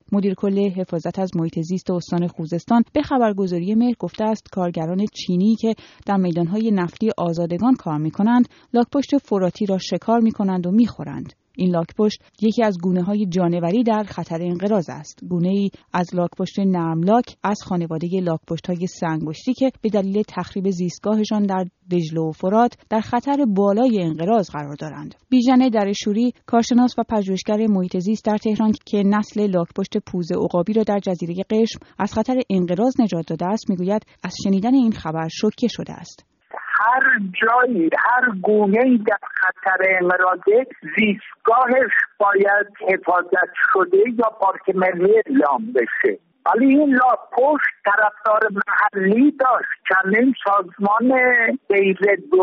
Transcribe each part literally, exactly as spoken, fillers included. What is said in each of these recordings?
مدیر کل حفاظت از محیط زیست استان خوزستان به خبرگزاری مهر گفته است کارگران چینی که در میدانهای نفتی آزادگان کار می‌کنند، لاک‌پشت فراتی را شکار می‌کنند و می‌خورند. این لاک‌پشت یکی از گونه‌های جانوری در خطر انقراض است. گونه‌ای از لاک‌پشت نرملاک از خانواده لاک‌پشت‌های سنگ‌پشتی که به دلیل تخریب زیستگاهشان در دجله و فرات در خطر بالای انقراض قرار دارند. بیژن درشوری، کارشناس و پژوهشگر محیط زیست در تهران که نسل لاک‌پشت پوز عقابی را در جزیره قشم از خطر انقراض نجات داده است، میگوید از شنیدن این خبر شوکه شده است. هر جایی، هر گونه‌ای در خطر انقراضه، زیستگاهش باید حفاظت شده یا پارک ملی اعلام بشه. ولی این لاک‌پشت طرفدار محلی داشت. چندین سازمان غیر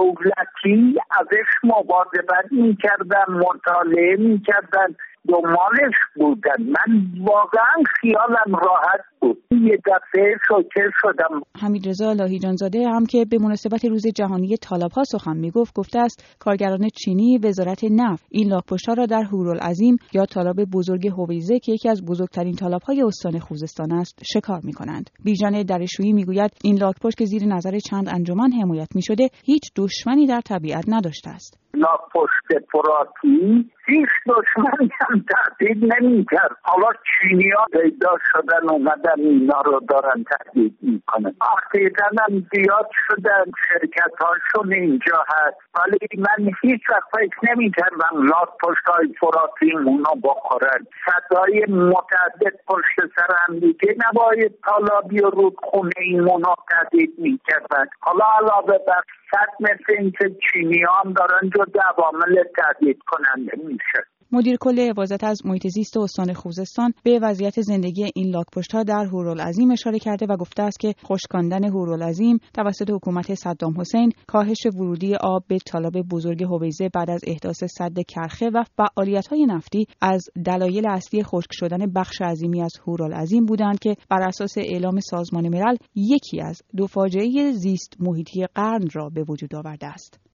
دولتی ازش مواظبت می‌کردن، مطالعه می‌کردن، دنبالش بودن. من واقعا خیالم راحت بود. یه دفعه شوکه شدم. حمیدرضا لاهیجانزاده هم که به مناسبت روز جهانی طالاب‌ها سخن میگفت، گفته است کارگران چینی وزارت نفت این لاک‌پشت‌ها را در هورالعظیم یا طالاب بزرگ هویزه که یکی از بزرگترین طالاب‌های استان خوزستان است شکار می‌کنند. بیژن درشویی میگوید این لاک‌پشت که زیر نظر چند انجمن حمایت می‌شده هیچ دشمنی در طبیعت نداشته است. لاک‌پشت فراتی هیچ دشمنی هم تهدید نمی‌کرد. حالا چینی‌ها پیدا شدن اومدن اینا رو دارن تهدید میکنن. اخیراً هم زیاد شدن، شرکت‌هاشون اینجا هست، ولی من هیچ وقت فکر نمی‌کردم لاک‌پشت‌های فراتی اونا بخورن. صدای متعدد پشت سر هم دیگه نباید طالابی و رودخونه ایمونا تهدید میکردن. حالا علاوه بر صد مثل این که چینی‌ها هم دارن جز عوامل تهدید کننده میشه. مدیر کل حفاظت از محیط زیست استان خوزستان به وضعیت زندگی این لاک‌پشت‌ها در هورالعظیم اشاره کرده و گفته است که خشکاندن هورالعظیم توسط حکومت صدام حسین، کاهش ورودی آب به طالاب بزرگ هویزه بعد از احداث سد کرخه و فعالیت‌های نفتی از دلایل اصلی خشک شدن بخش عظیمی از هورالعظیم بودند که بر اساس اعلام سازمان ملل یکی از دو فاجعه زیست محیطی قرن را به وجود آورده است.